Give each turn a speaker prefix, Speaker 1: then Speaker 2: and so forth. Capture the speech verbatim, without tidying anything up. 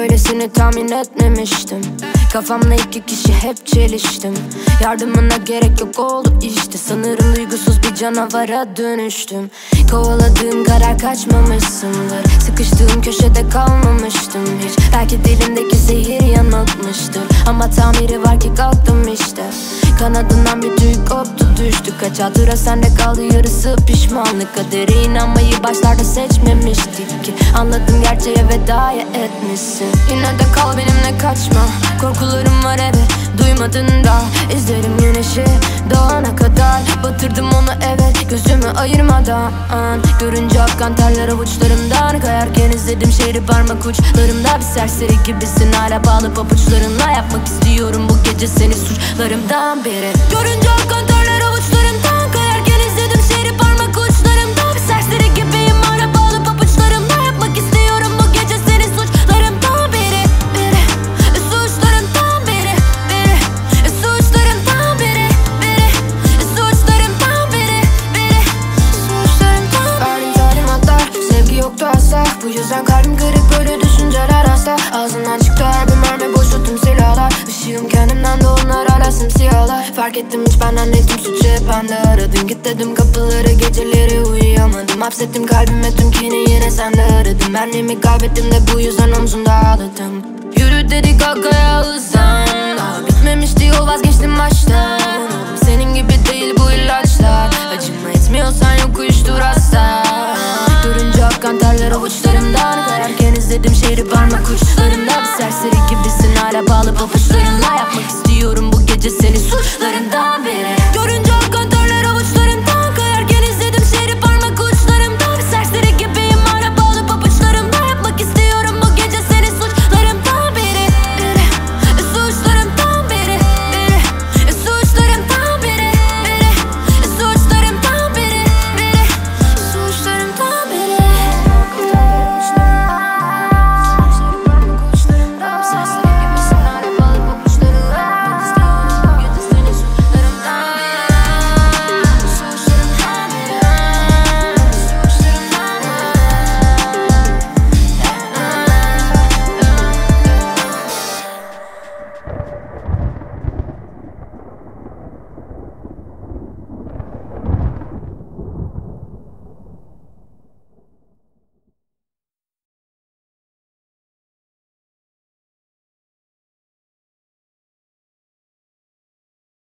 Speaker 1: böylesini tahmin etmemiştim. Kafamla iki kişi hep çeliştim. Yardımına gerek yok oldu işte. Sanırım duygusuz bir canavara dönüştüm. Kovaladığım karar kaçmamışsındır. Sıkıştığım köşede kalmamıştım hiç. Belki dilimdeki zehir yanıltmıştır. Ama tamiri var ki kalktım işte. Kanadından bir tüy koptu düştü. Kaç hatıra sende kaldı, yarısı pişmanlık. Kadere inanmayı başlarda seçmemiştik ki. Anladım, gerçeğe vedaya etmişsin. Yine de kal benimle, kaçma. Korkularım var evet, duymadın da. İzlerim güneşi doğana kadar. Batırdım onu evet, gözümü ayırmadan. Görünce akkan terler avuçlarımdan. Kayarken izledim şehri parmak uçlarımda. Bir serseri gibisin hala bağlı pabuçlarınla. Yapmak istiyorum bu gece seni suçlarımdan beri. Görünce akkan terler avuçlarımdan. Kayarken izledim şehri parmak uçlarımda. Bir serseri gibiyim hala bağlı pabuçlarımla. Yapmak istiyorum bu gece seni suçlarımdan beri. Biri suçlarımdan biri. Biri suçlarımdan biri. Biri suçlarımdan biri. Biri suçlarımdan. Verdim talimatlar, sevgi yoktu asla. Bu yüzden kalbim kırık, böyle düşünceler asla. Ağzından çıktı her bir mermi, boşu tüm silahlar. Işığım kendimden de onlar hala simsiyahlar. Fark ettim hiç benden değil, tüm suçu hep bende. Aradın git dedim kapıları, geceleri uyuyamadım. Hapsettim kalbime tüm kini, yine sende aradım. Benliğimi kaybettim de bu yüzden omzumda ağladım. Yürü dedik kalkaya hızlan. Daha bitmemişti yol, vazgeçtim baştan. Oğlum senin gibi değil bu ilaçlar. Acıma etmiyorsan yok uyuştur hasta. Görünce akkan terler avuçlarımdan. Kayarken izledim şehri parmak uçlarımda. Bir serseri gibisin hala bağlı pabuçlarınla. Yapmak istiyorum bu gece seni suçlarından biri.